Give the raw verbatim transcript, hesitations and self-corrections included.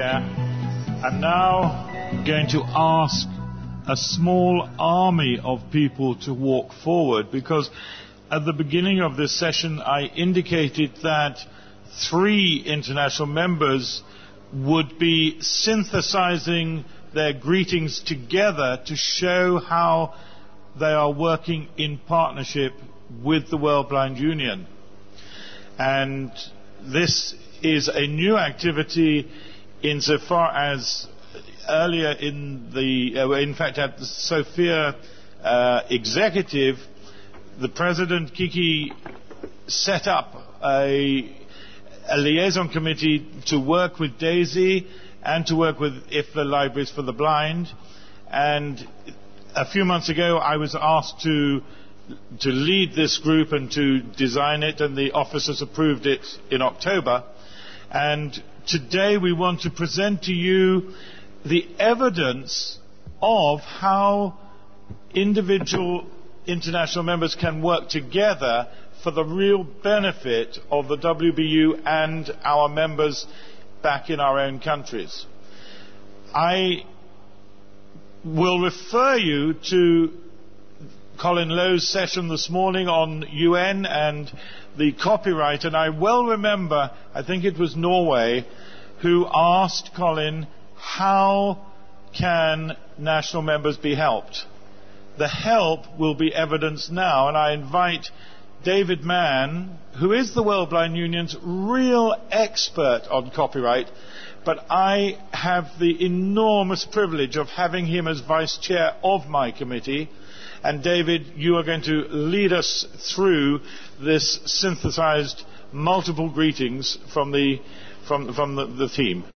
Chair. I'm now going to ask a small army of people to walk forward, because at the beginning of this session I indicated that three international members would be synthesizing their greetings together to show how they are working in partnership with the World Blind Union. And this is a new activity insofar as earlier in the, uh, in fact at the Sofia uh, executive, the President Kiki set up a, a liaison committee to work with DAISY and to work with I F L A Libraries for the Blind. And a few months ago I was asked to to lead this group and to design it, and the officers approved it in October. And today we want to present to you the evidence of how individual international members can work together for the real benefit of the W B U and our members back in our own countries. I will refer you to Colin Lowe's session this morning on U N and the copyright, and I well remember, I think it was Norway, who asked Colin, how can national members be helped? The help will be evidenced now, and I invite David Mann, who is the World Blind Union's real expert on copyright, but I have the enormous privilege of having him as vice chair of my committee. And David, you are going to lead us through this synthesized multiple greetings from the, from, from the, the theme.